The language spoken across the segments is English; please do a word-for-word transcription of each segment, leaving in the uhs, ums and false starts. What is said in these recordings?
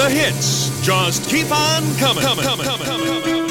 The hits just keep on coming. coming, coming, coming, coming, coming.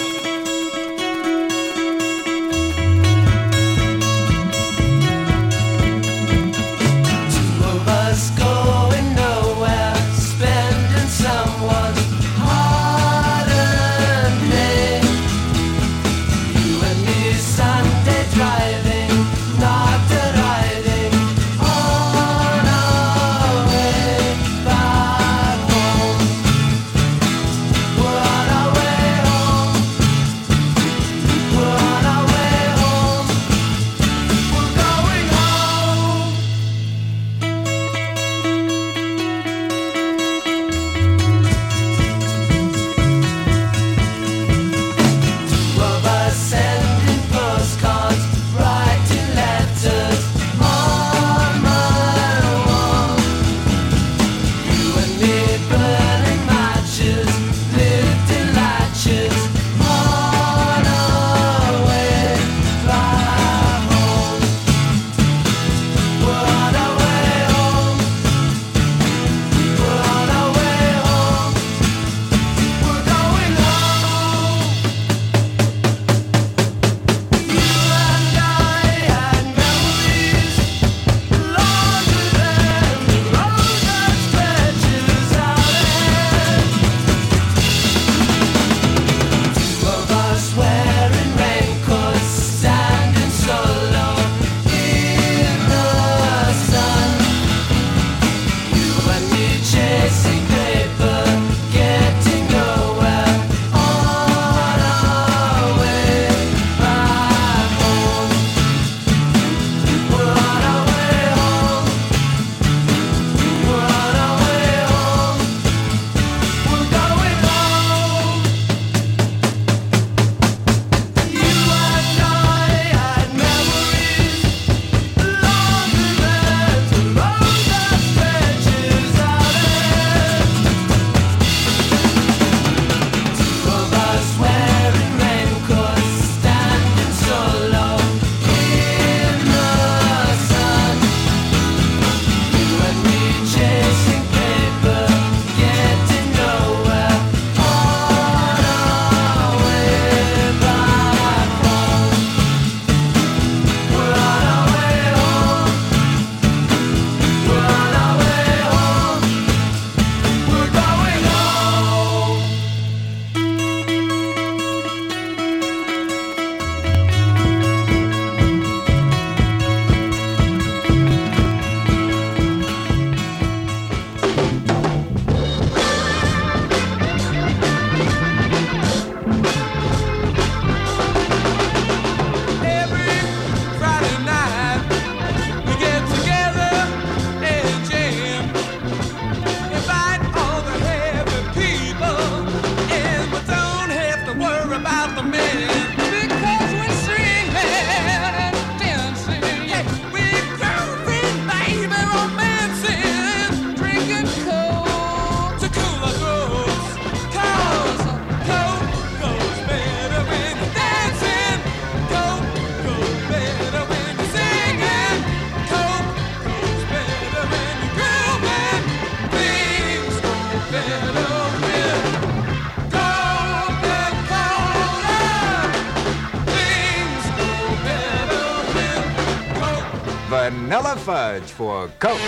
Vanilla Fudge for Coke.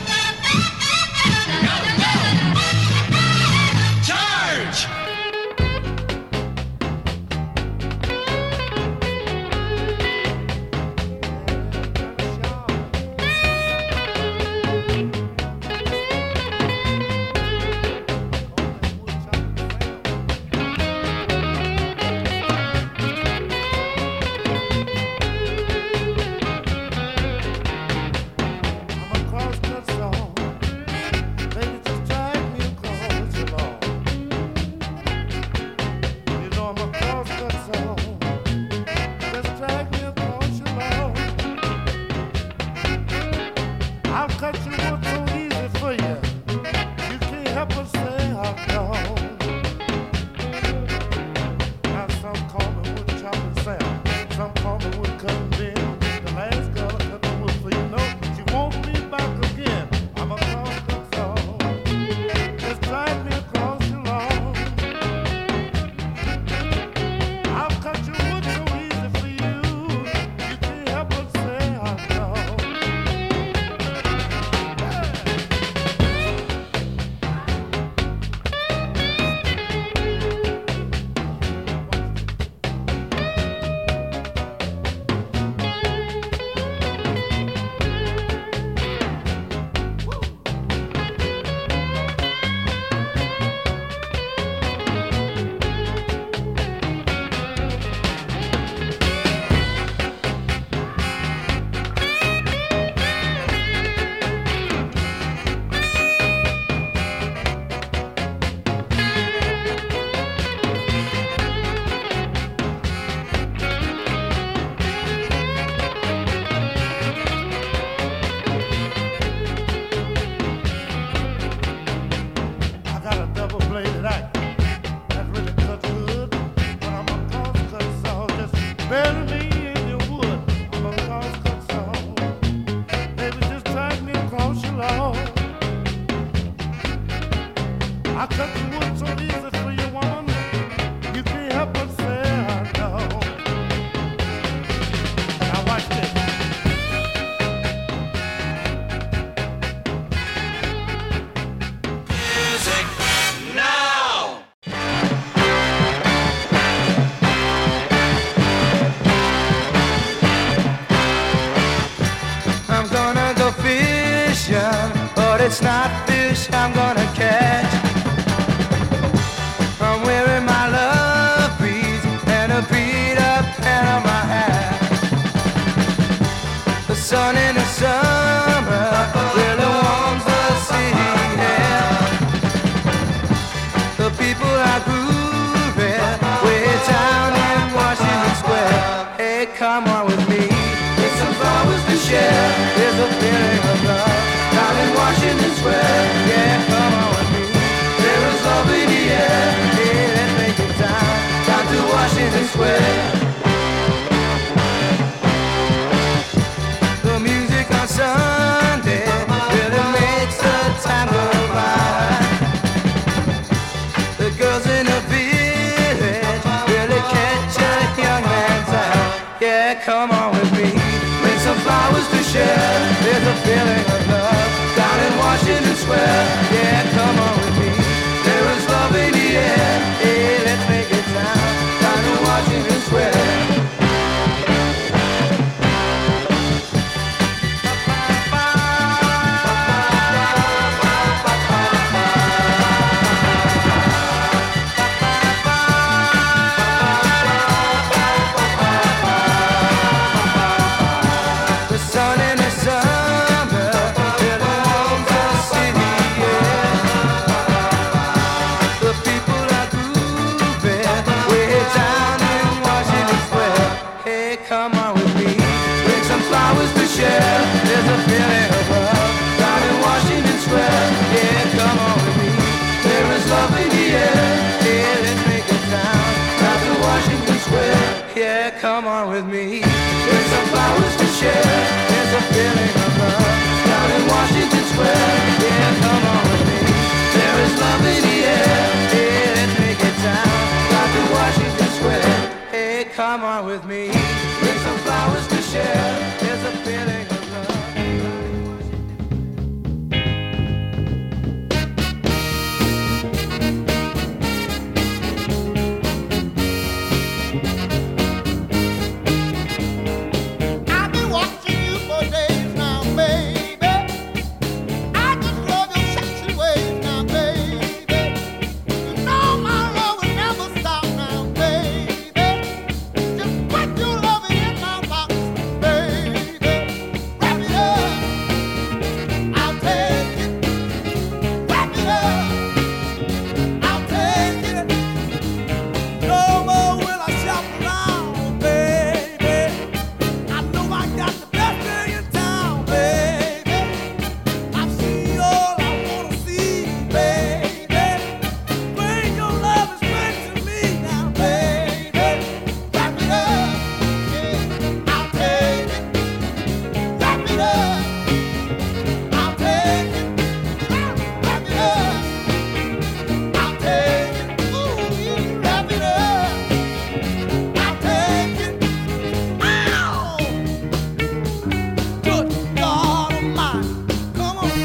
Charge! Across ocean, but it's not fish I'm gonna catch. I'm wearing my love beads and a beat up Panama hat. The sun in the summer really warms the city air. The people are grooving way down in Washington Square. Hey, come on with me, there's some flowers to share. There's a feeling of love down in Washington Square. Yeah, come on with me, there is love in the air. Hey, let's make it down, down to Washington Square. The music on Sunday really makes the time go by. The girls in the village really catch a young man's eye. Yeah, come on with me, bring some flowers to share. There's a feeling of love down in Washington Square. Yeah, come on with me, there is love in the air. Hey, let's make it down, down in Washington Square. The sun in the summer really warms the city air. The people are grooving way down in Washington Square. Hey, come on with me, bring some flowers to share. There's a feeling of love down in Washington Square. Yeah, come on with me, there is love in the air. Hey, let's make it down, down to Washington Square. Yeah, come on with me, bring some flowers to share. There's a feeling of love down in Washington Square. Yeah, come on with me, there is love in the air. Hey, let's make it down, down to Washington Square. Hey, come on with me, bring some flowers to share. There's a feeling of love. I've been watching you for days now, baby. I just love your sexy ways now, baby. You know my love will never stop now, baby. Just put your loving in my box, baby. Wrap it up, I'll take it. Wrap it up, I'll take it. No more will I shop around, baby. I know I got the best thing in town, baby. I've seen all I wanna see, baby. Bring your love and strength to me now, baby. Wrap it up, yeah, I'll take it. Wrap it up, I'll take it. Wrap it up, I'll take it. Ooh, wrap it up, I'll take it. Ow! Good God Almighty, come on.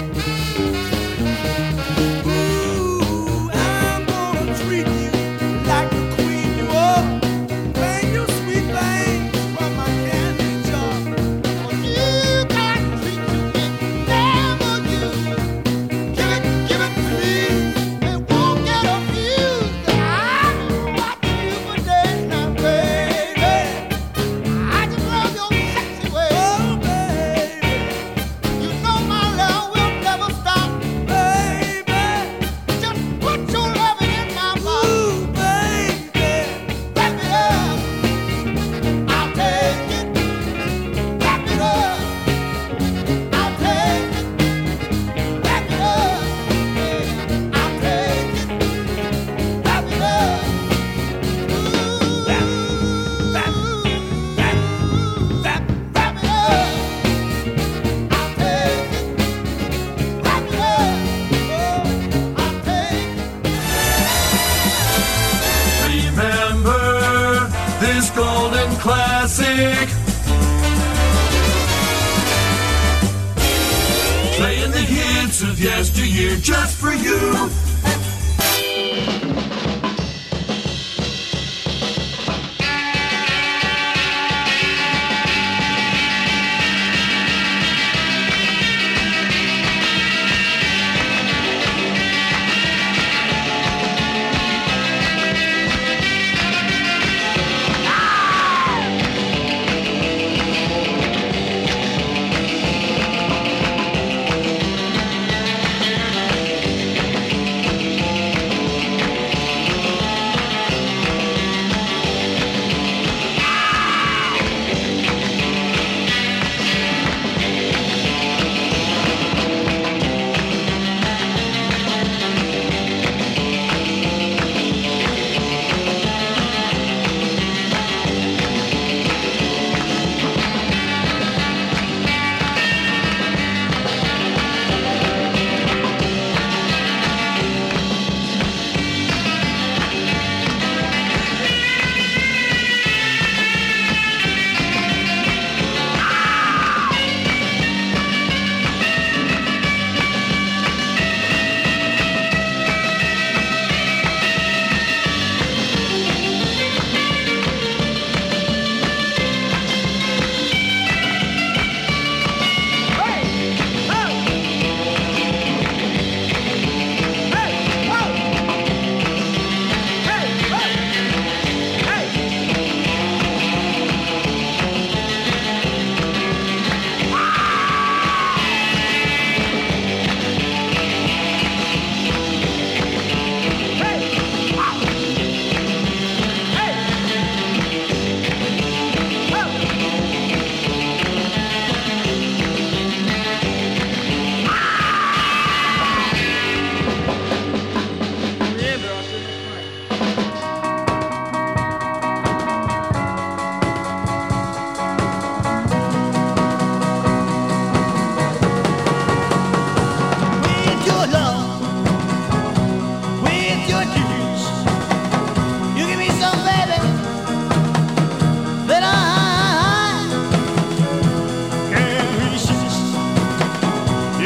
Ooh, I'm gonna treat you like the queen you are. Bring you sweet things from my candy jar. For you got treat you can never use. Give it, give it to me. It won't get abused. I've been watching you for days now, baby. I just love your sexy ways. Oh, baby. You know my love will never stop, baby. Just put your loving in my box. Ooh, baby. Wrap it up, I'll take it. Wrap it up, I'll take it. Wrap it up, yeah, I'll take it. Wrap it up. Ooh, wrap, wrap, wrap, wrap, wrap it up. I'll take it. Wrap it up. Oh, I'll take it. Remember this golden classic. Playing the hits of yesteryear just for you.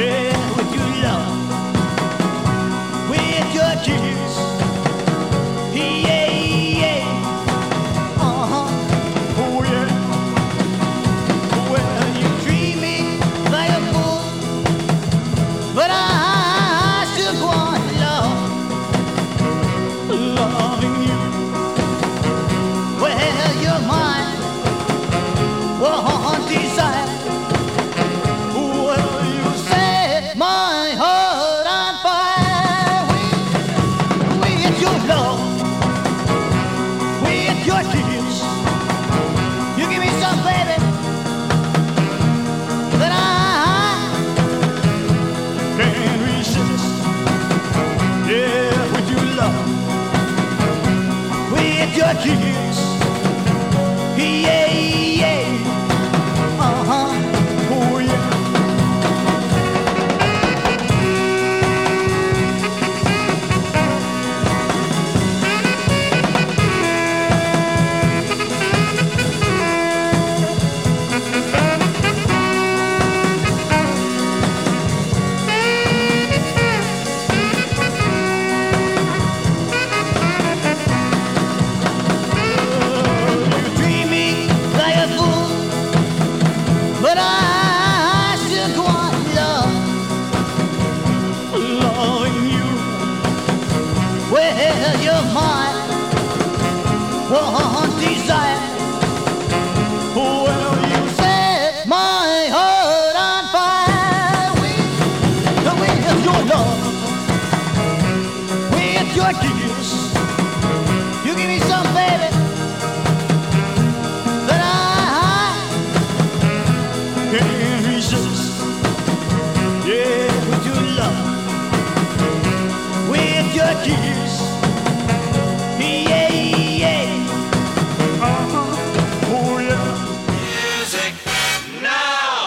Yeah, with your love, with your kiss. Yeah, yeah. Uh-huh. Oh, yeah. Well, you treat me like a fool, but I still want love, loving you. Well, you're mine, one desire. Well, you set my heart on fire with, with your love, with your kiss. You give me some, baby, that I can't resist. Yeah, with your love, with your kiss. Yeah, yeah. Uh-huh. Oh, yeah. You treat me like a fool, but I still want love, loving you. Well, you're mine, one desire. Well, you set my heart on fire with, with your love, with your kiss. You give me some, baby, that I can't resist. Yeah, with your love, with your kiss. Yeah, yeah. Uh-huh. Oh, yeah. Music now.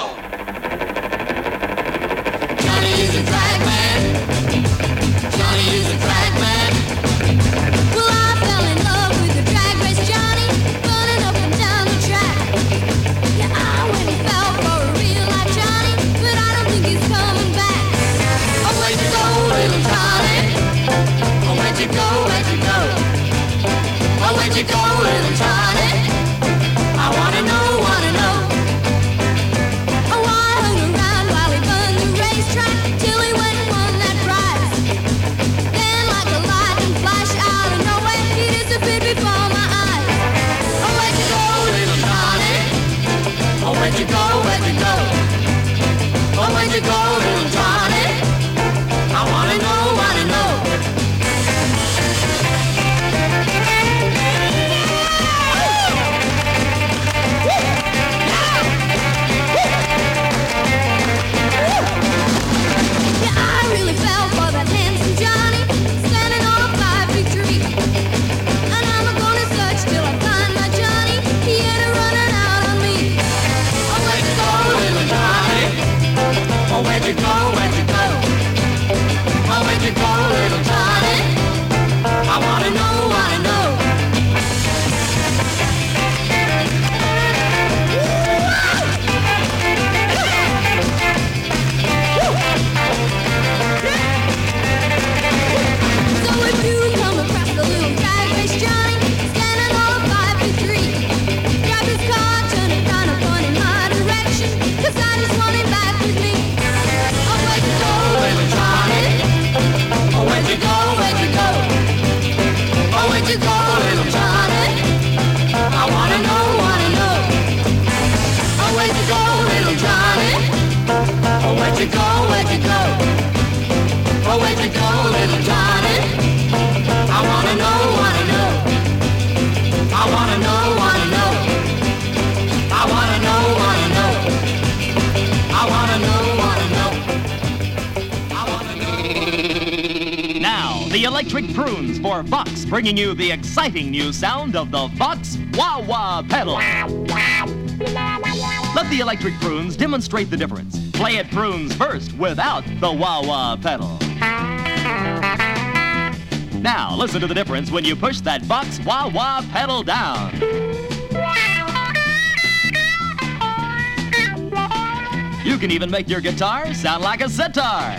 Johnny is a drag man. Johnny is a drag man. Well, I fell in love with the drag race Johnny, running up and down the track. Yeah, I went and fell for a real life Johnny, but I don't think he's coming back. Oh, where'd you go, little Johnny? Oh, where'd you go, where'd you go? Oh, where'd you go, little Johnny? I wanna know, wanna know. Oh, I hung around while he burned the racetrack till he went and won that prize. Then, like a lightning flash out of nowhere, he disappeared before my eyes. Oh, where'd you go, little Johnny? Oh, where'd you go, where'd you go? Oh, where'd you go, little Johnny? I wanna know, wanna know. Yeah, I really fell for that handsome Johnny, standing on a five-feet tree. And I'm gonna search till I find my Johnny. He ain't running out on me. Oh, where'd you go, little Johnny? Oh, where'd you go, where'd you go? Oh, where'd you go, little Johnny? I wanna know, wanna know. So if you come across the little drag race Johnny, standing on a five-feet tree, grab his car, turn it round and point in my direction, 'cause I just want him back with me. Oh, where'd you go, little Johnny? Oh, where'd you go, where'd you go? Oh, where'd you go, little Johnny? I wanna know, wanna know. Oh, where'd you go, little Johnny? Oh, where'd you go, where'd you go? Oh, where'd you go, little Johnny? I wanna know, wanna know. I wanna know, wanna know. I wanna know, wanna know. I wanna know, wanna know. I wanna know. Now, the Electric Prunes for Vox, bringing you the exciting new sound of the Vox Wah-Wah pedal. Let the Electric Prunes demonstrate the difference. Play it prunes first without the wah-wah pedal. Now, listen to the difference when you push that Vox wah-wah pedal down. You can even make your guitar sound like a sitar.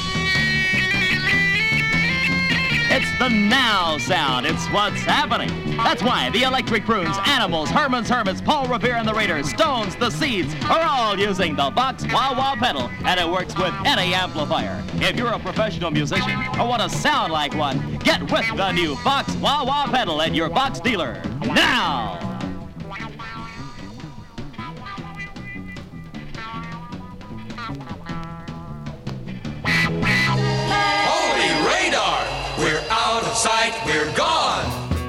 It's the now sound. It's what's happening. That's why the Electric Prunes, Animals, Herman's Hermits, Paul Revere and the Raiders, Stones, the Seeds are all using the Vox Wah-Wah pedal, and it works with any amplifier. If you're a professional musician or want to sound like one, get with the new Vox Wah-Wah pedal at your Vox dealer now. Holy radar! We're out of sight, we're gone!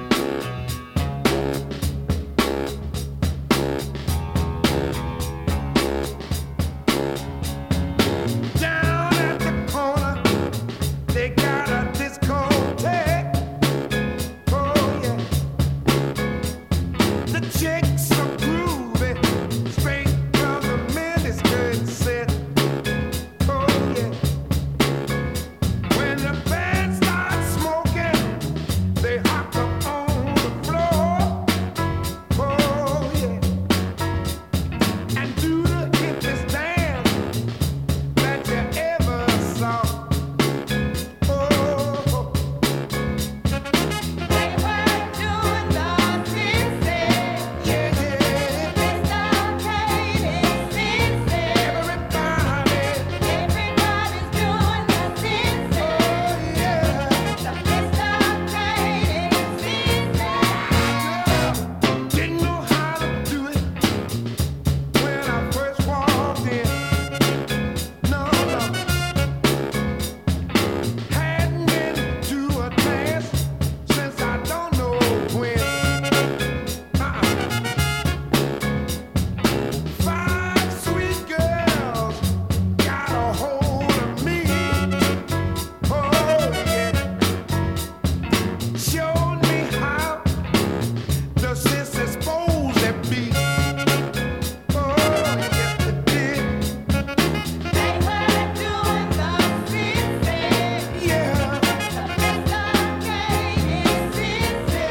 Down at the corner, they got a discotheque. Oh yeah, the chicks are groovy, straight from the miniskirt set. Oh yeah, when the band starts smoking, they hop up on the floor. Oh yeah, and do the hippest dance that you ever saw. Oh, They were doing the sissy. yeah, yeah. Dislocated sissy. Everybody, Everybody's doing the sissy. oh yeah. The dislocated sissy. Didn't know how to do it when I first walked in. No, no. Hadn't been to a dance since I don't know when. Uh-uh. Five sweet girls got a hold of me. Oh yeah. Showed me how the sisters supposed to be. Oh yes they did. They were doing the sissy. Yeah. Dislocated sissy.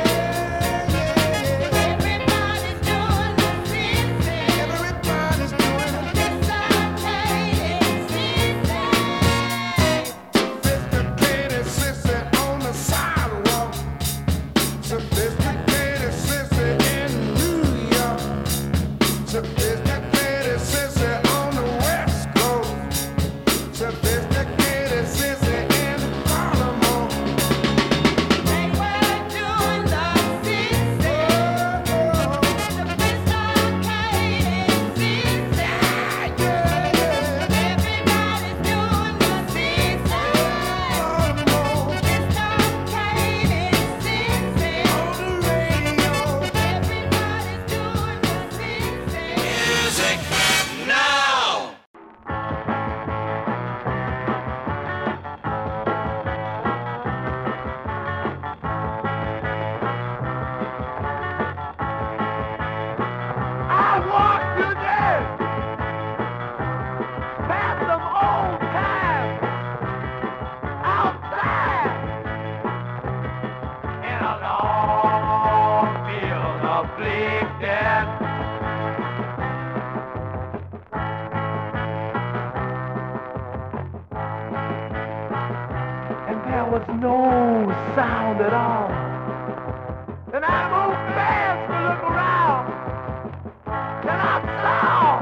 Everybody's doing the sissy. Everybody's doing it. Dislocated sissy. Sophisticated sissy on the sidewalk. Sophisticated sissy in New York. Sophisticated sissy on the West Coast. Sophisticated sissy in Baltimore. They were doing the sissy. Oh, Dislocated sissy. yeah, yeah. Everybody's doing the sissy. Baltimore Dislocated sissy. on the radio. Everybody's doing the sissy. Music now! I walked today past some old times outside in a long field of bleak death. And there was no sound at all. And I moved fast to look around. And I saw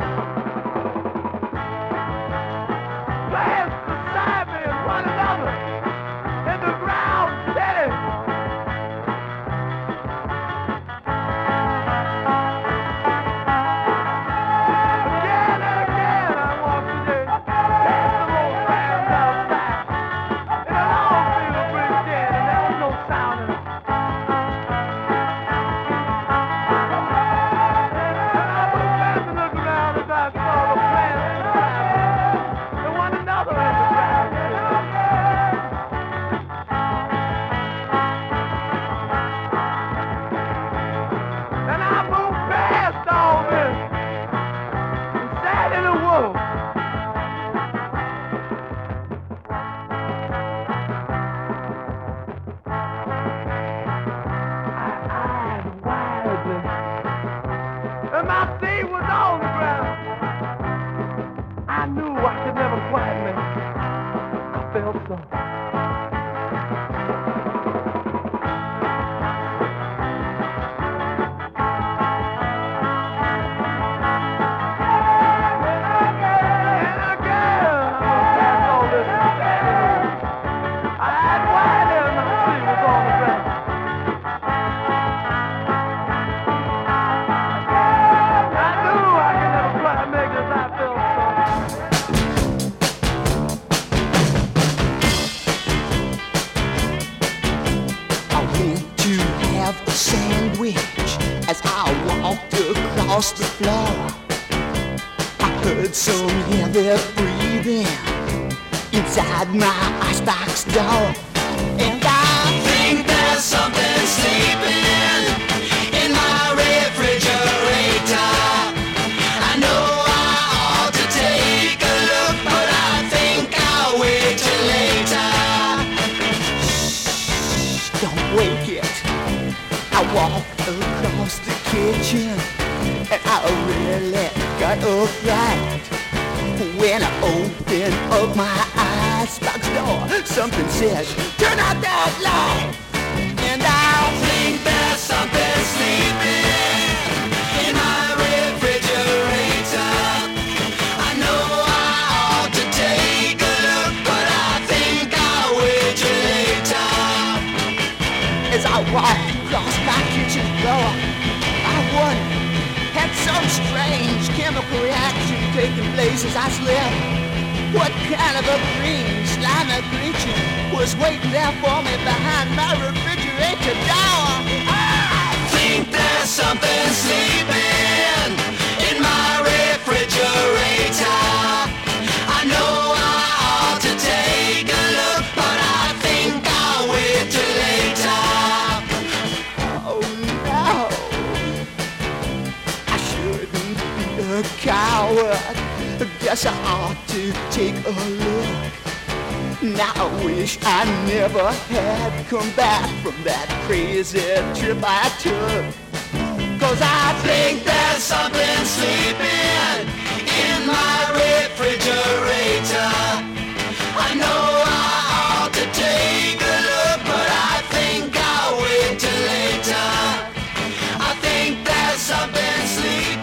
plants beside me and one another in the ground steady. Again and again I walked today past the old fans outside in a long field of brick dead, and there was no sound in it. felt so. Across the floor, I heard some heavy breathing inside my icebox door, and I think there's something sleeping in my refrigerator. I know I ought to take a look, but I think I'll wait till later. Shh, don't wake it. I walked across the kitchen, and I really got upright. When I opened up my icebox door, something said, turn out that light. And I think there's something sleeping in my refrigerator. I know I ought to take a look, but I think I'll wait till later. As I walked across my kitchen floor, I wondered, had some strange chemical reaction taking place as I slept. What kind of a green, slimy creature was waiting there for me behind my refrigerator door? I think there's something sleeping in my refrigerator. I know I ought to take a look, but I think I'll wait till later. Oh no, a coward. Guess I ought to take a look. Now I wish I never had come back from that crazy trip I took. Cause I think there's something sleeping in my refrigerator. I know I ought to take a look, but I think I'll wait till later. I think there's something sleeping.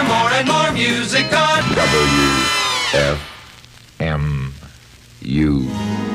more and more music on W F M U.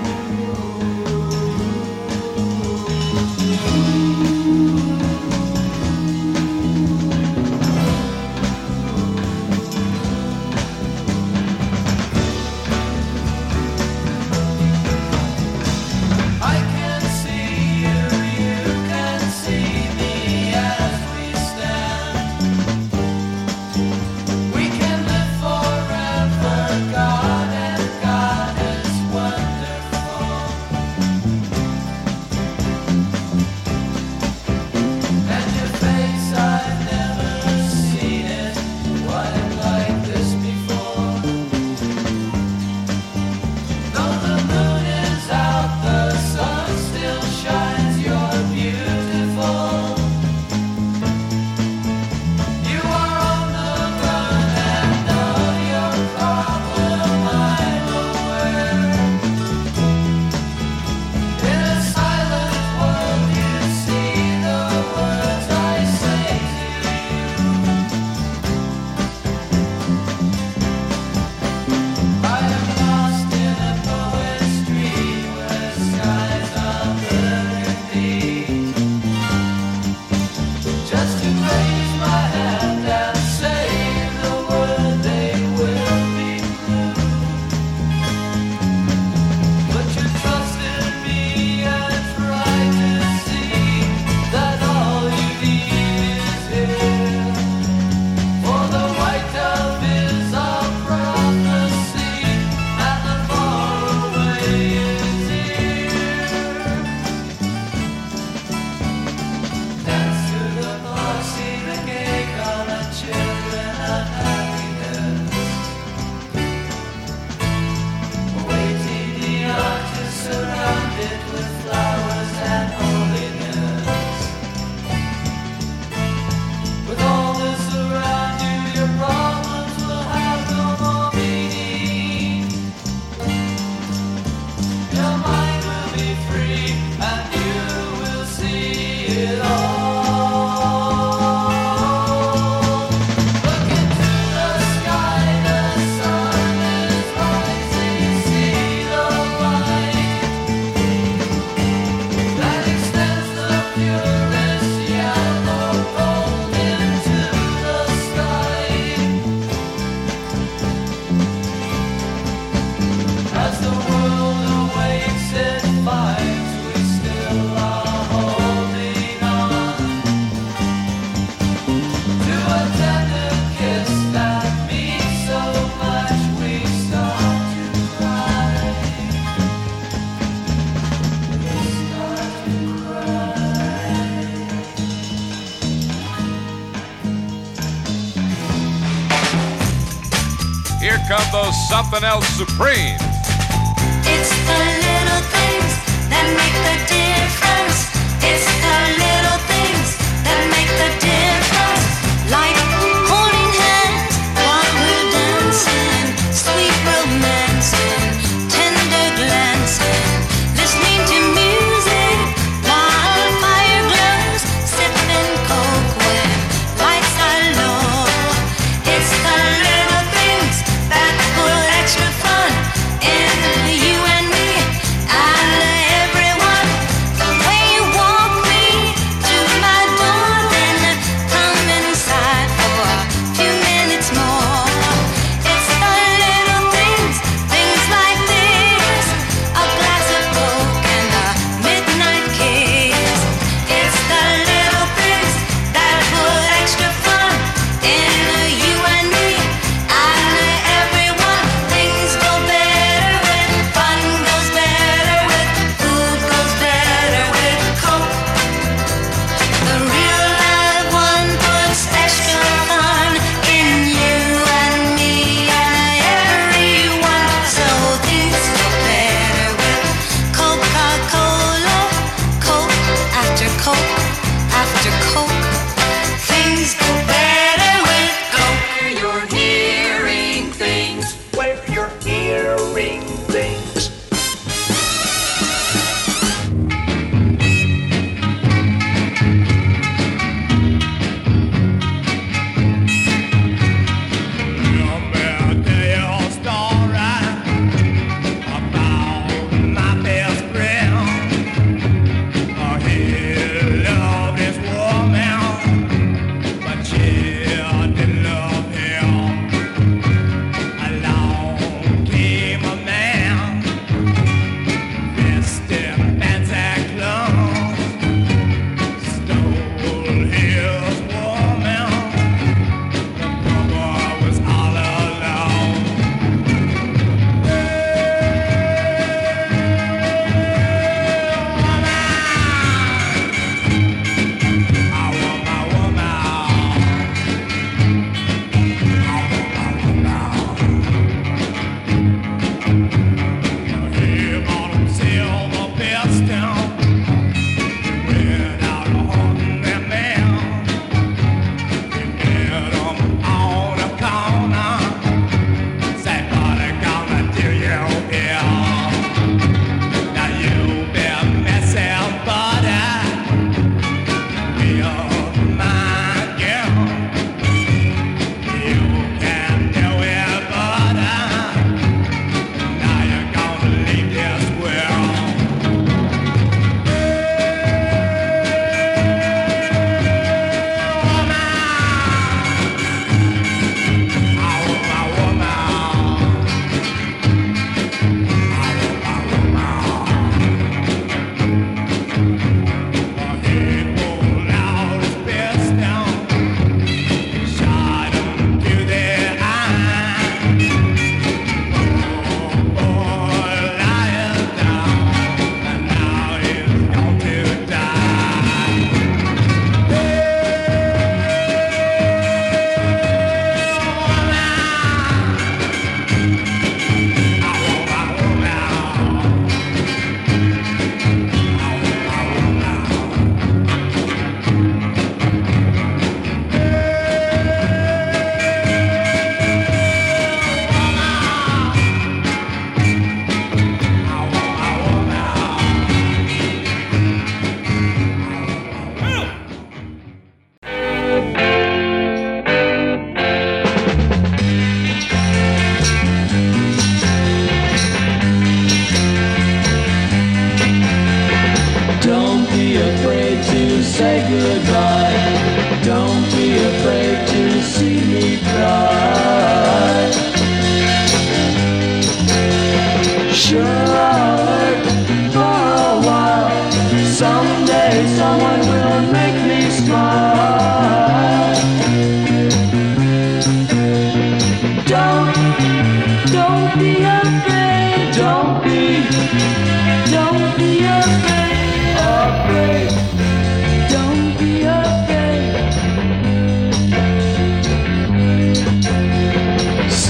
Here come those something else supreme. It's the little things that make the difference. It's the little things that make the difference. Like holding hands while we're dancing, sweet romancing, tender glancing, listening to music while the fire glows, sipping coke when lights are low. It's the little things that put extra fun in you and me and everyone. The way you walk me to my door, then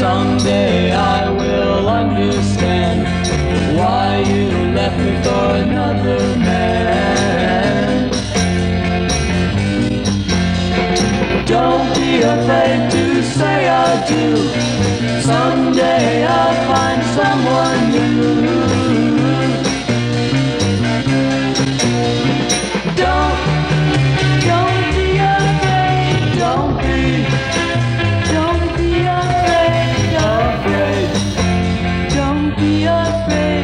Someday I will understand why you left me for another man. Don't be afraid to say I do. Someday I'll find someone new. Don't, don't be afraid. Don't be, don't be afraid, afraid. Don't be afraid.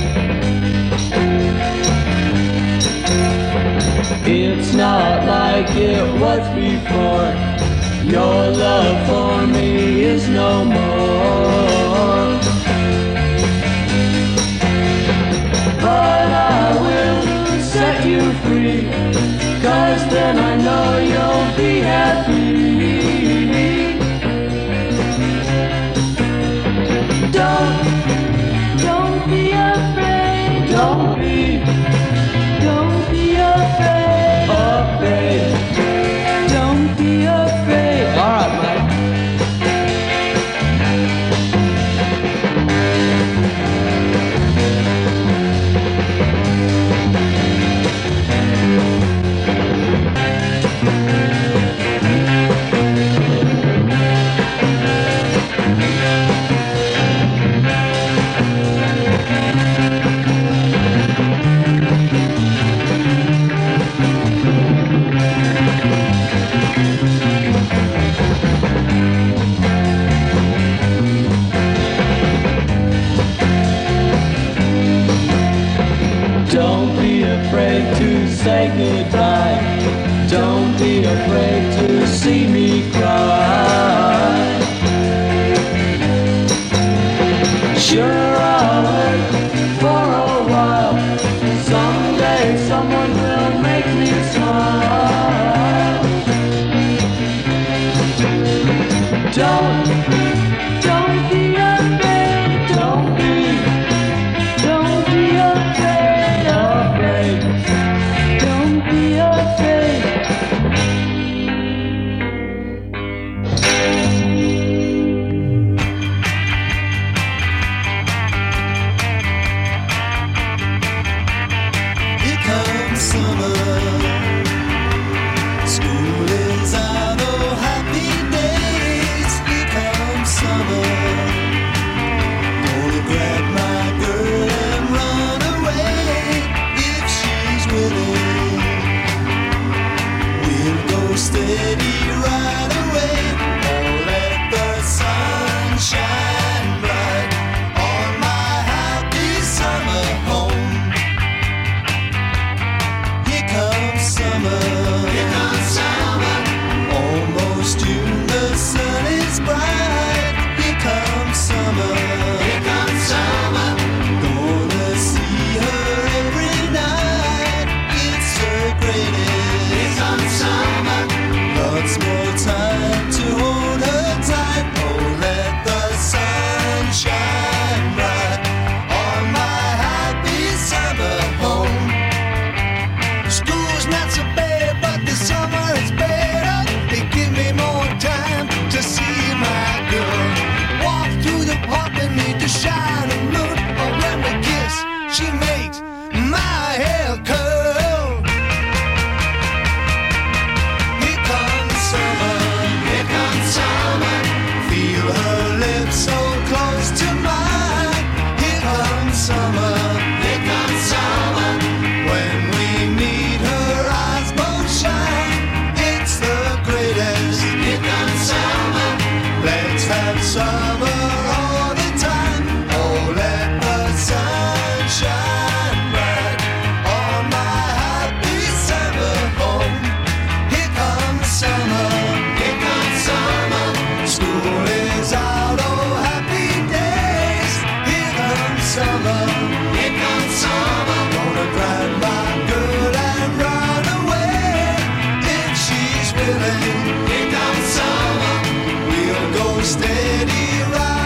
It's not like it was before. Your love for me is no more. But I will set you free, 'cause then I know you'll be happy. Don't, don't be afraid. Don't be, don't be afraid, afraid. Don't be afraid. All right, Mike. Don't be afraid to say goodbye. Don't be afraid to see me cry. Sure, I'll hurt for a while. Someday someone will make me smile. Don't, don't be afraid. Don't be, don't be afraid, afraid. Don't be afraid. Here comes summer. School is out, oh happy days. Here comes summer. Gonna grab my girl and run away if she's willing. We'll go steady right away. Oh, let the sun shine bright on my happy summer home. Here comes summer. Here comes summer. Almost June, the sun is bright. Here comes summer. Here comes summer. Gonna see her every night. It's the greatest. Here comes summer. Lots more time to hold her tight. Oh, let the sun shine bright on my happy summer home. School's not so bad, but the summer is better. They give me more time to see my girl. Walk through the park beneath the shining moon. Oh, when we kiss, she makes my hair curl. Here comes summer. Here comes summer. Feel her lips so close to mine. Here comes summer. Here comes summer. When we meet, her eyes both shine. It's the greatest. Here comes summer. Let's have summer all the time. Oh, let the sun shine bright on my happy summer home. Here comes summer. Here comes summer. School is out, oh happy days. Here comes summer. Here comes summer. Gonna grab my girl and run away if she's willing. Here comes summer. We'll go steady right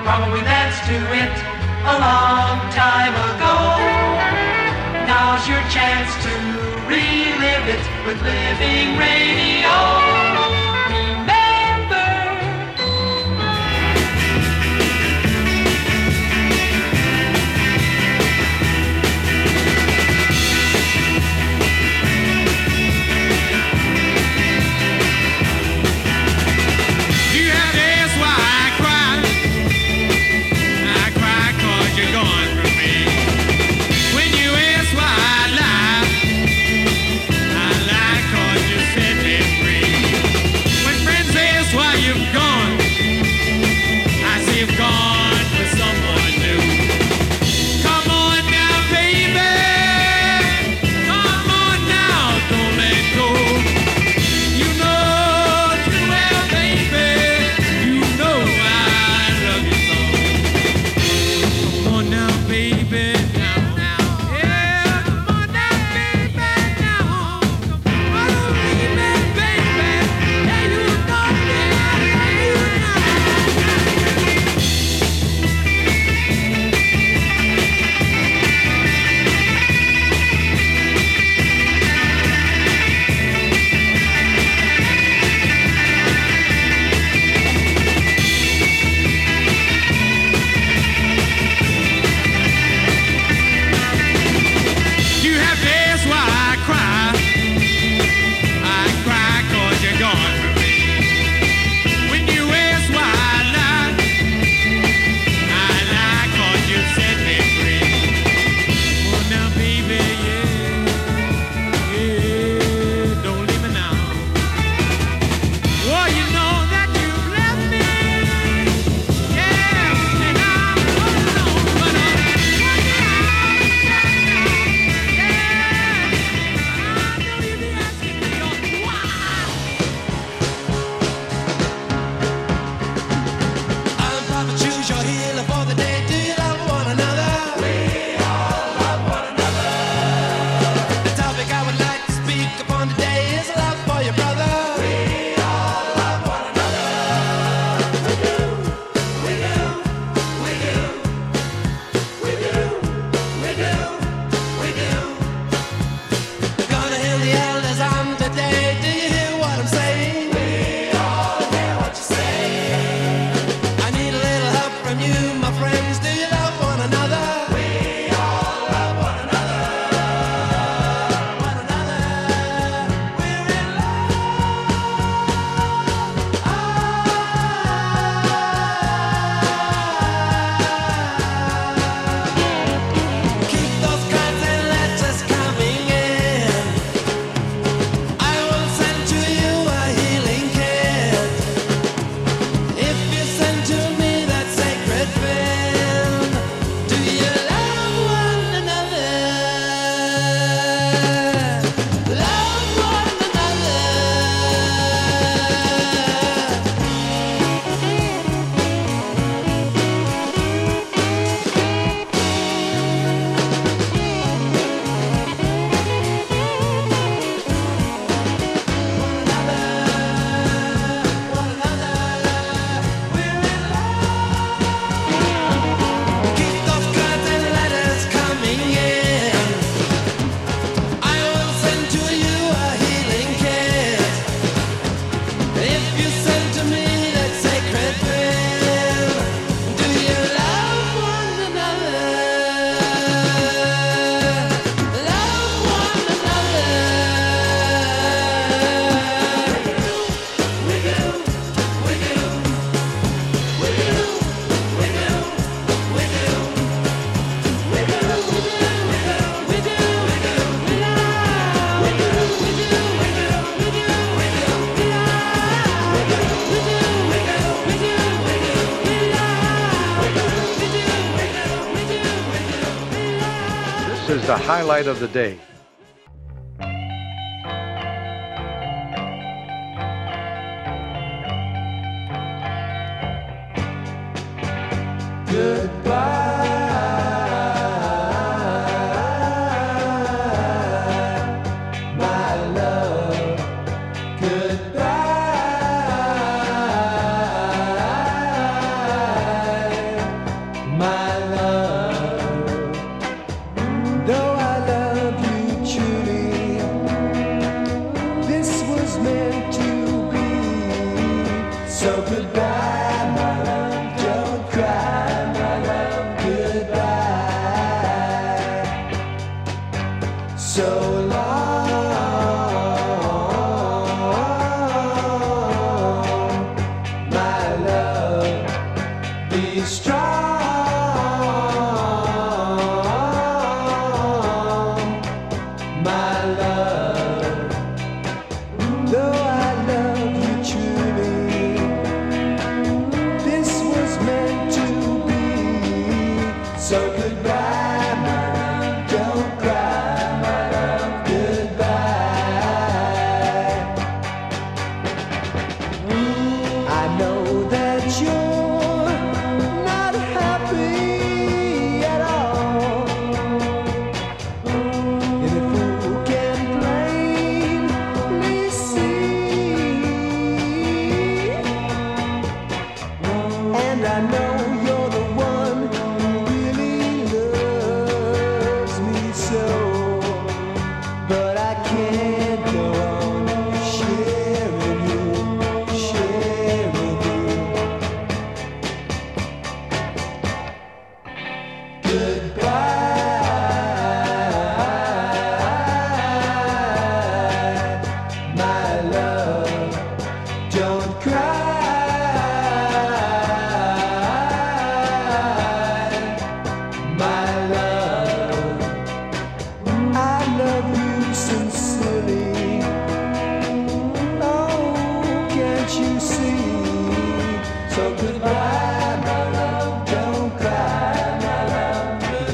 probably danced to it a long time ago. Now's your chance to relive it with Living Radio. This is the highlight of the day. be strong, my love. Though I love you truly, this was meant to be. So goodbye, my love, don't cry, my love, goodbye. I know that you're not happy at all. If who can plainly see, and I know you're the one who really loves me so, but I can't go on sharing you, sharing you. Goodbye, my love, don't cry, my love. I love you sincerely. Oh, can't you see? So goodbye, my love, don't cry, my love,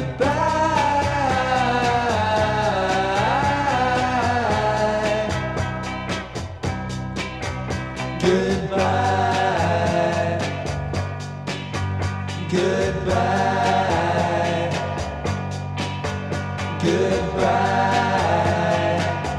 goodbye. Goodbye. Goodbye. Goodbye.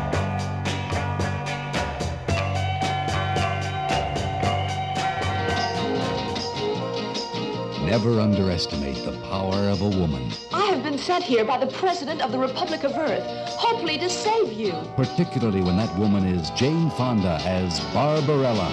Never underestimate the power of a woman, I have been sent here by the President of the Republic of Earth, hopefully to save you. particularly when that woman is Jane Fonda as Barbarella.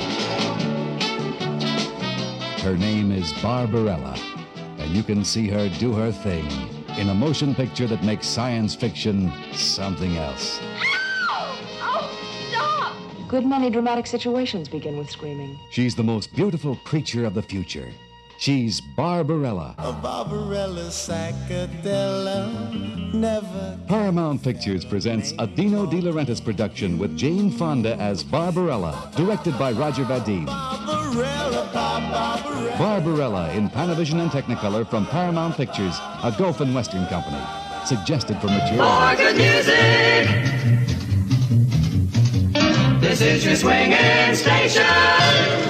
Her name is Barbarella, and you can see her do her thing in a motion picture that makes science fiction something else. Oh, stop! Good many dramatic situations begin with screaming. She's the most beautiful creature of the future. She's Barbarella. A Barbarella Sacadella never. Paramount Pictures presents a Dino De Laurentiis production with Jane Fonda as Barbarella, directed by Roger Vadim. Barbarella, Barbarella. Barbarella in Panavision and Technicolor from Paramount Pictures, a Gulf and Western company. Suggested for mature For audience. good music, this is your swinging station.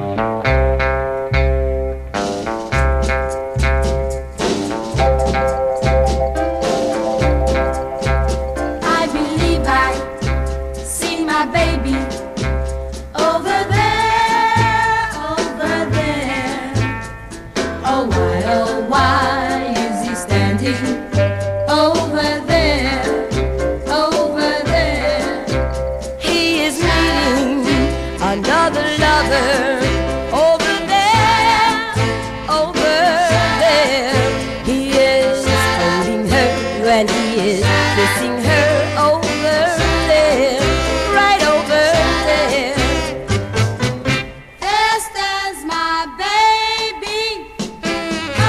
I believe I see my baby over there, over there. Oh why, oh why is he standing over there, over there? He is meeting another lover over there, over there. He is holding her and he is kissing her over there, right over there. There stands my baby. Oh,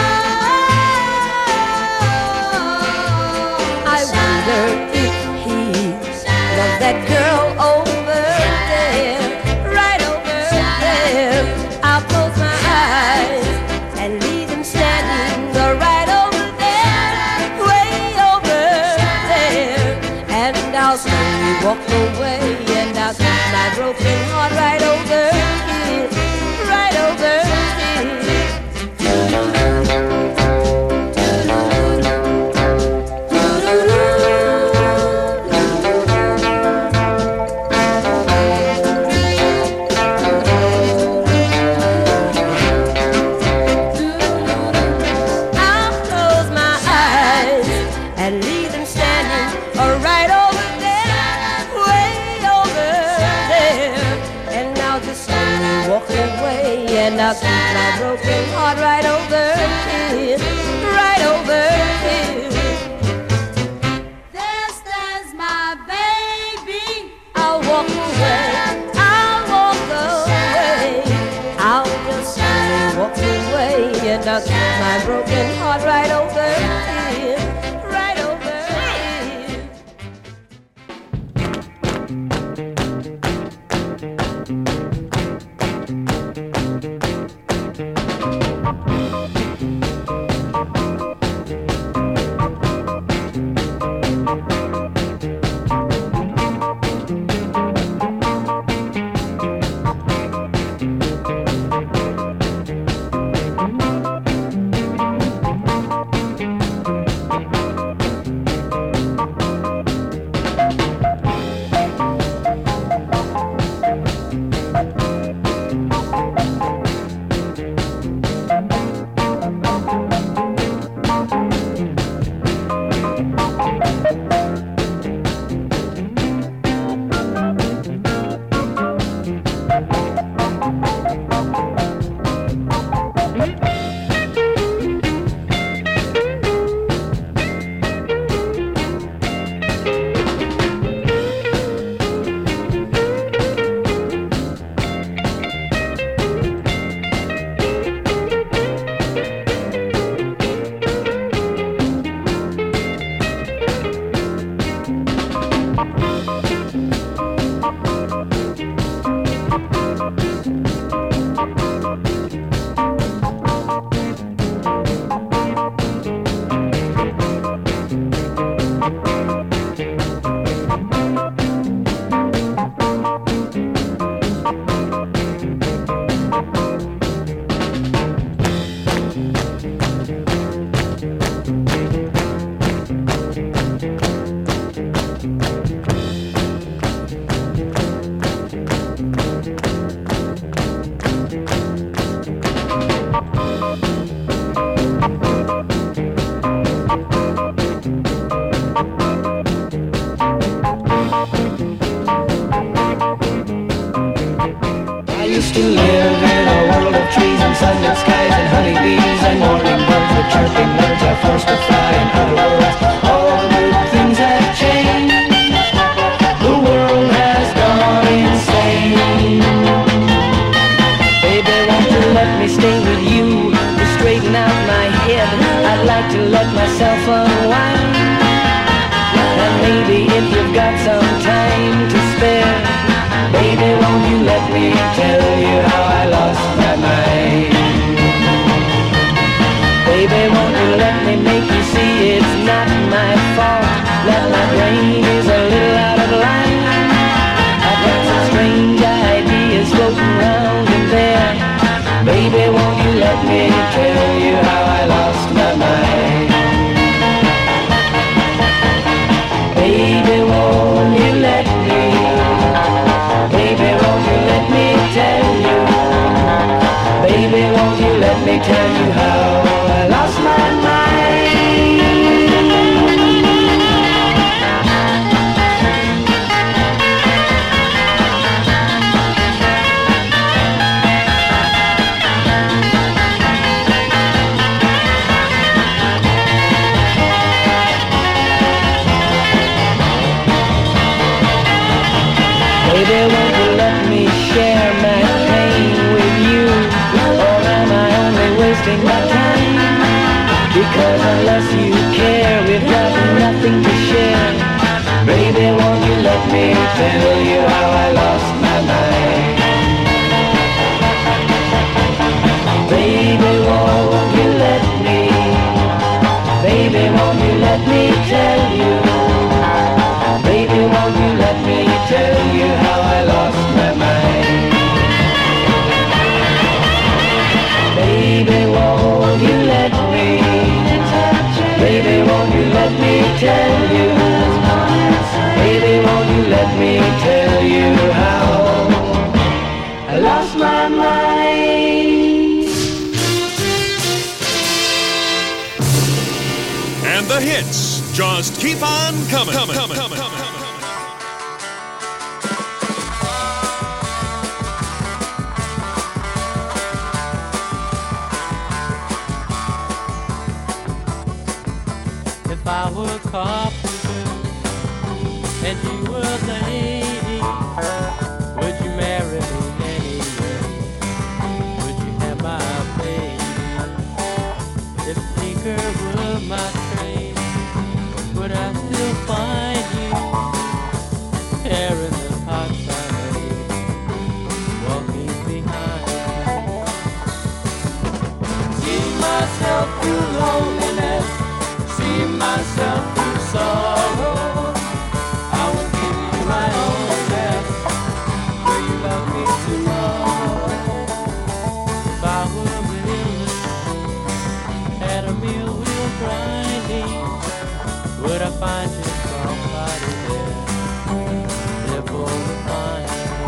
I wonder if he loves that girl over there, right over there. I'll close my eyes and leave him standing right over there, way over there. And I'll slowly walk away and I'll keep my broken heart right over here, right over I'll close my eyes and leave them standing uh, right over there, way over there. And I'll just slowly walk away and I'll keep my broken heart right over here, right over here. there stands my baby. I'll walk away, I'll walk away, I'll just slowly walk away and I'll keep my broken heart right over here, right over here. I used to live in a world of trees and sunlit skies and honeybees and morning birds with chirping words are forced to fly. In other words, all the good things have changed. The world has gone insane. Baby, won't you let me stay with you to straighten out my head? I'd like to let myself unwind. And maybe if you've got some time to spare, baby, won't you let me tell you how I lost my mind? Baby, won't you let me make you see it's not my fault that my brain is a little out of line? I've got some strange ideas floating around in there. Baby, won't you let me tell you how I lost my mind? Baby, won't you let me? Baby, won't you let me tell you? Baby, won't you let me tell you how I lost my mind? Baby, won't you let me share my pain with you? Or am I only wasting my time? Because unless you care, we've got nothing to share. Baby, won't you let me tell you how I lost my mind? Baby, won't you let me? Baby, won't you let me tell you? Baby, won't you let me tell you how I lost my mind? Baby, won't you let me? Baby, won't you let me tell you? Baby, won't you let me tell you how I lost my mind? And the hits just keep on coming, coming, coming, coming. If I were a carpenter and you were a lady, would you marry me anyway? Would you have my baby? If Tinker were my trade, would I still find you there in the pots I made, walking behind you? See myself through loneliness, see myself through sorrow. I will give you my own best. Will you love me tomorrow? If I were willing, had a mill wheel grinding, would I find you somebody there, there for the finding?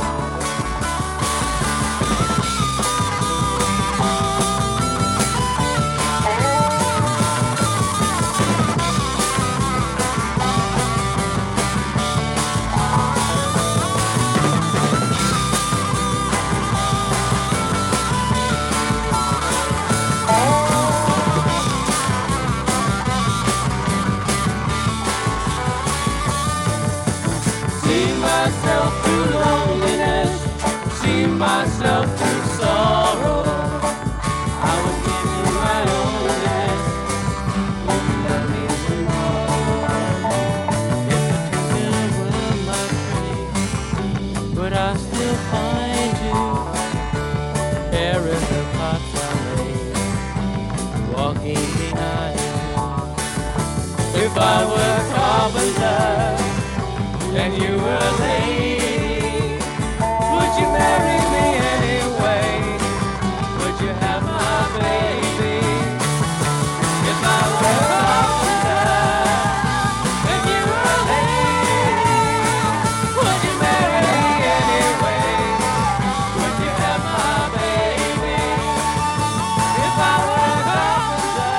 Myself through loneliness, see myself through sorrow. I will give you my own best. Will you love me tomorrow? If the truth were my trade, would I still find you there in the pots I made, walking behind you? If I were a carpenter and you were a lady, would you marry me anyway? Would you have my baby? If I were a carpenter and you were a lady, would you marry me anyway? Would you have my baby? If I were a carpenter.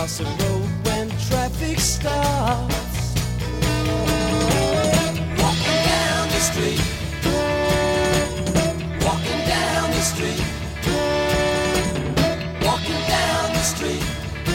cross the road when traffic stops. Walking down the street. Walking down the street. Walking down the street.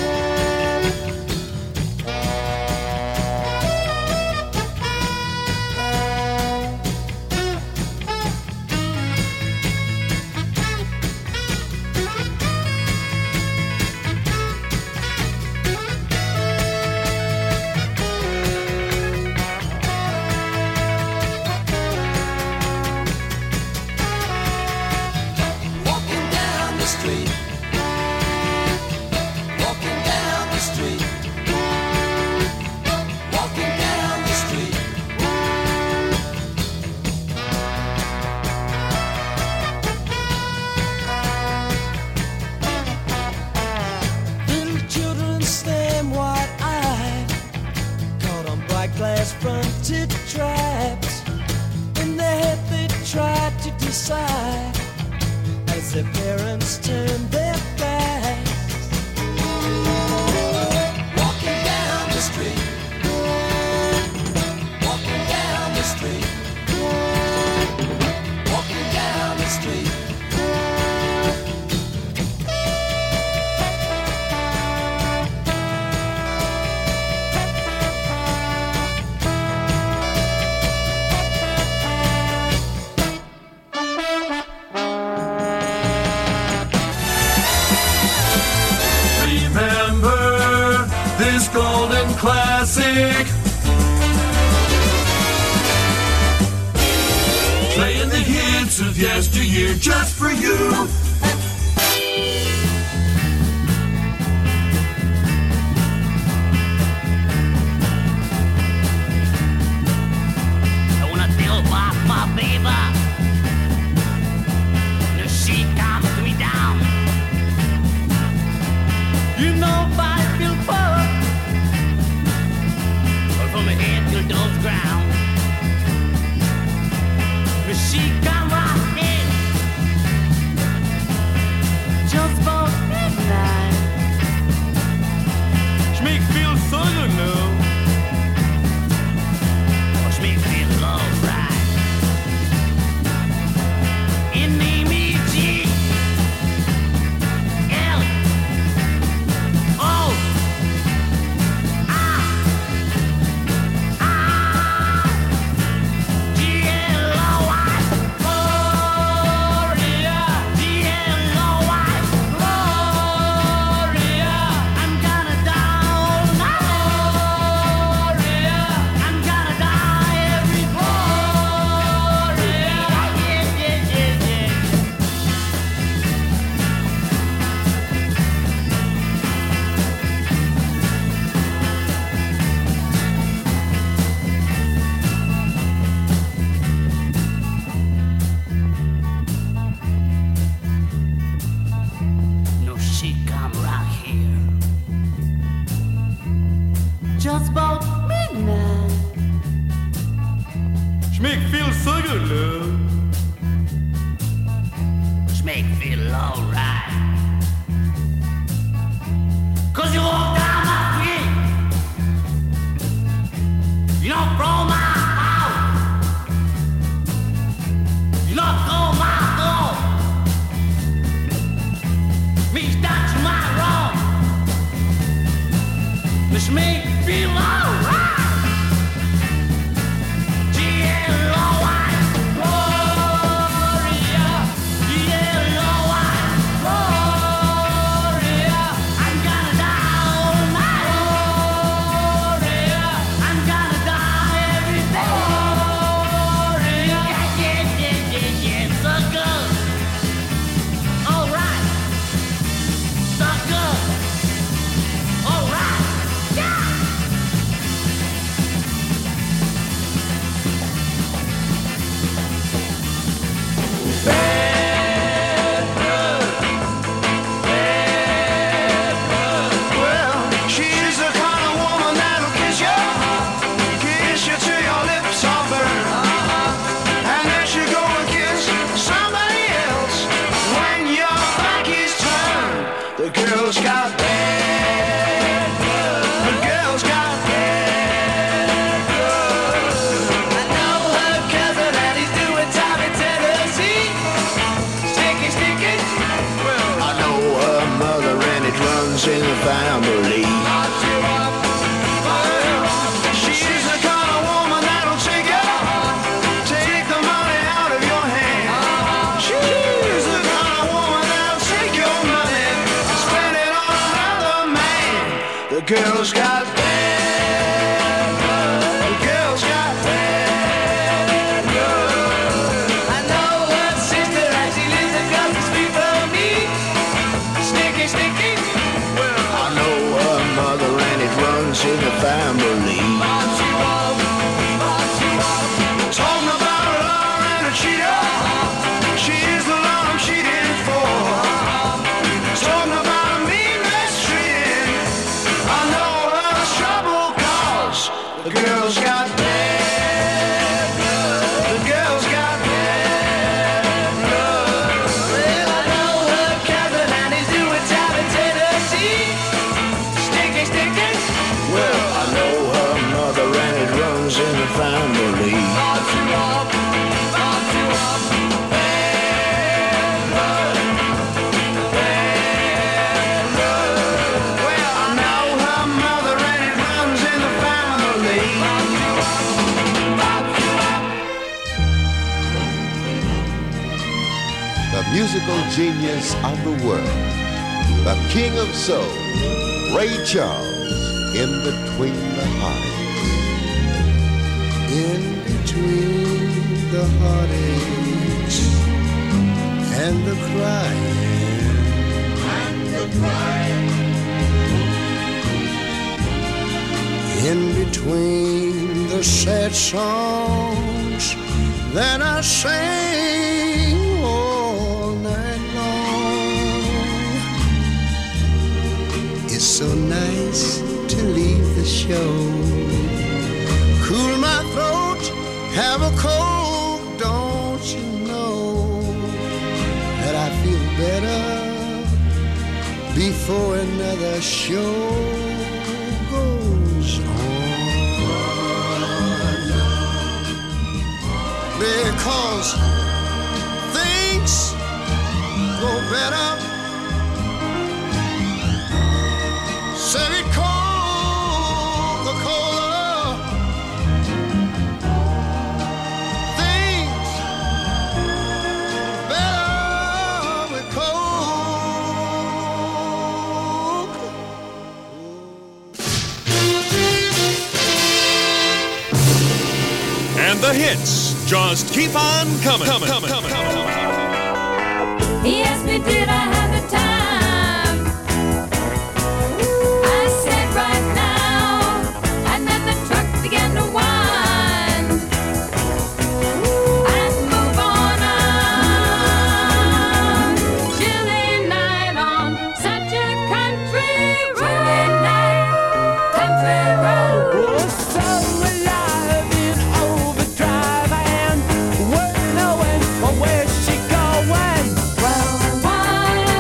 Glass-fronted traps. In their head they try to decide as their parents turn their backs. Walking down the street. Walking down the street. Walking down the street. Golden classic. Playing the hits of yesteryear just for you. I wanna feel my, my baby. No, she comes to me down. You know I feel fucked. From her head to the ground, but she come right in just for midnight. She make me feel so good now. Oh, she make me feel alright. In name E G L O. Just about midnight. She make me feel so good, love. She make me feel alright. Cause you walk down my street. You don't throw my house. You don't throw my door. Means that you might wrong. But she make me feel alright. G L O I, Gloria. G L O I, Gloria. I'm gonna die all night. Gloria. I'm gonna die every day. Gloria. Yeah, yeah, yeah, yeah, yeah. So good. Alright. So good. Alright. Yeah. got bad blood. The girl's got bad blood. I know her sister and she lives across the street from me. Sticky, sticky. Well, I know her mother and it runs in the family. Talking about a liar and a cheater. She is the law I'm cheating for. Talking about a mean mistreating. I know her trouble cause the girl's got bad blood. The girl's got bad blood. Well, I know her cousin and he's doing time in Tennessee. Sticky, sticky. Well, I know her mother and it runs in the family. The musical genius of the world, the king of soul, Ray Charles, in between the heartaches. In between the heartaches and the crying, and the crying. In between the sad songs that I sang all night long. It's so nice to leave the show, cool my throat, have a cold. Don't you know that I feel better before another show goes on? Because things go better. Say it Coca-Cola. Things better with Coke. And the hits just keep on coming, coming, coming, coming. He asked me, did I have the time? I said, right now. And then the truck began to whine. And move on on. Chilly night on such a country road. Night, country road. Oh, so alive in overdrive and word knowing where she going. Well, one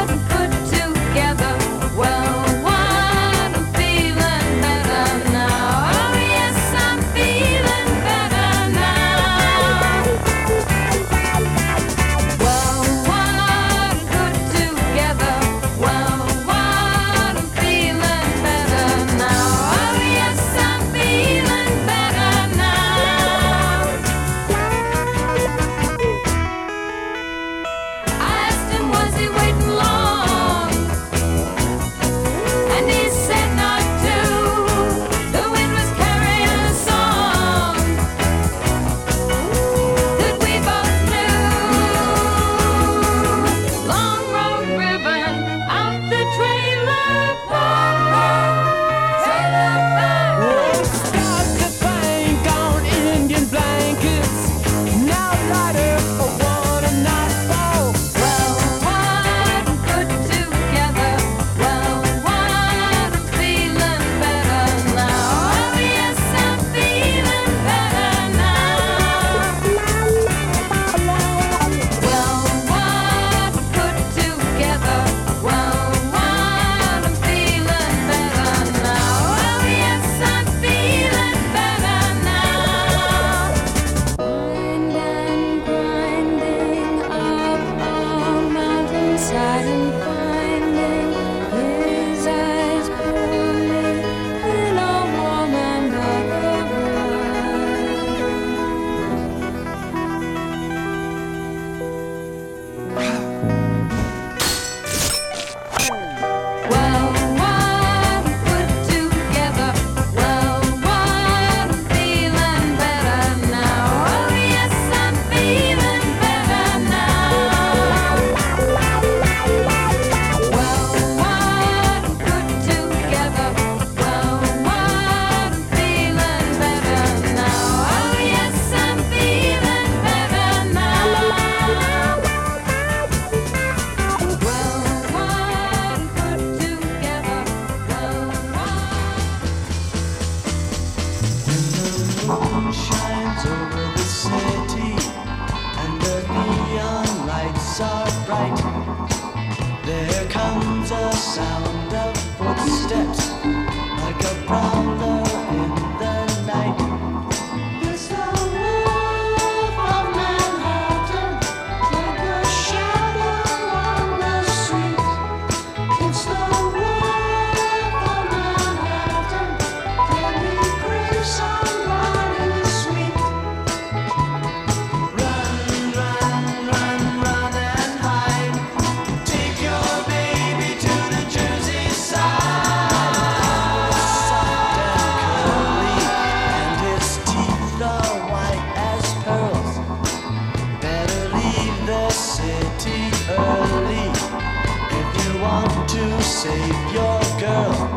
save your girl.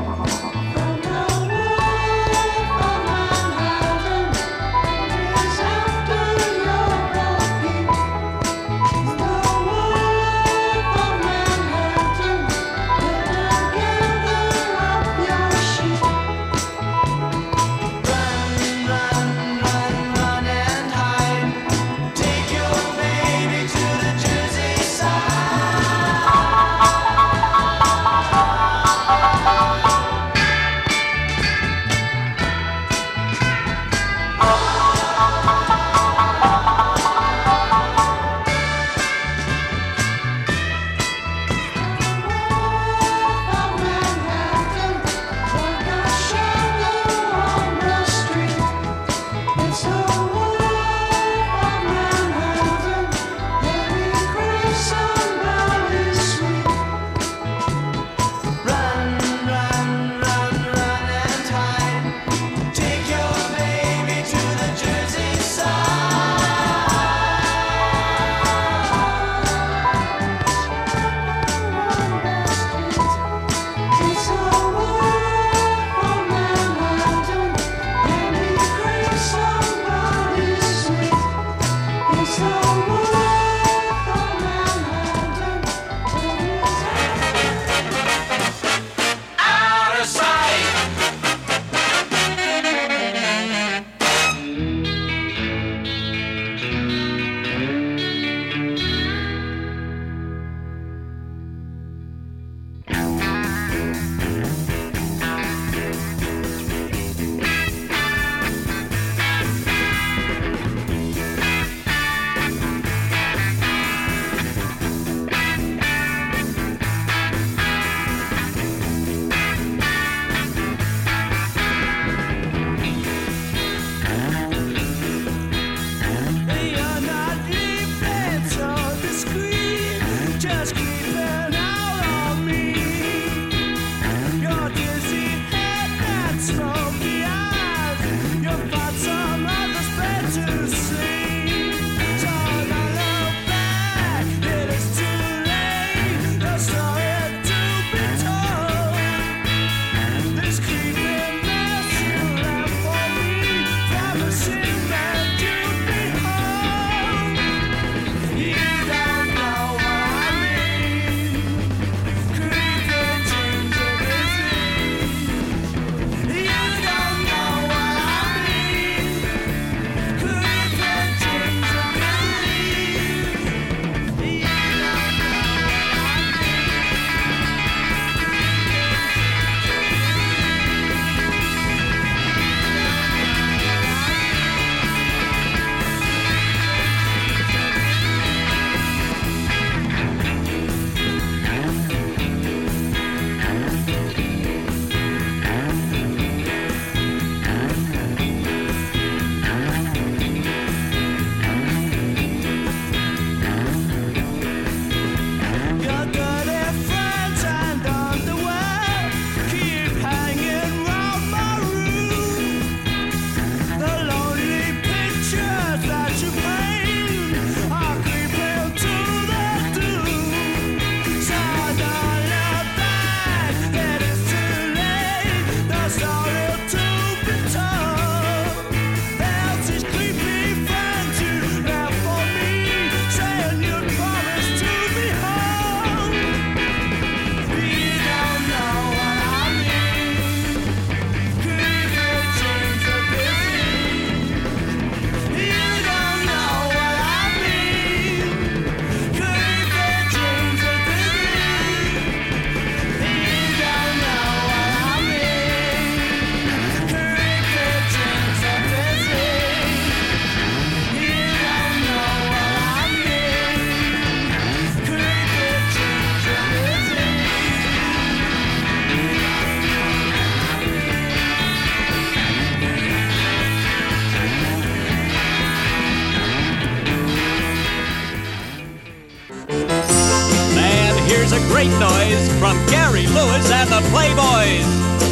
great noise from Gary Lewis and the Playboys.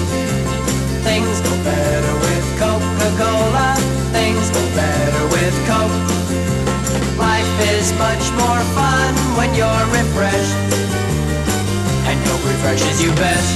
Things go better with Coca-Cola. Things go better with Coke. Life is much more fun when you're refreshed. And Coke refreshes wishes you best.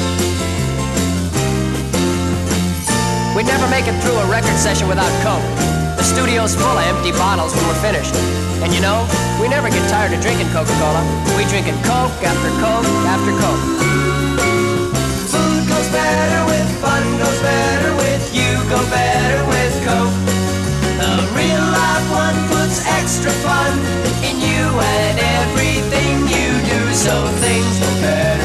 We'd never make it through a record session without Coke. The studio's full of empty bottles when we're finished. And you know, we never get tired of drinking Coca-Cola. We drinking Coke after Coke after Coke. Food goes better with fun, goes better with you, go better with Coke. The real life one puts extra fun in you and everything you do, so things go better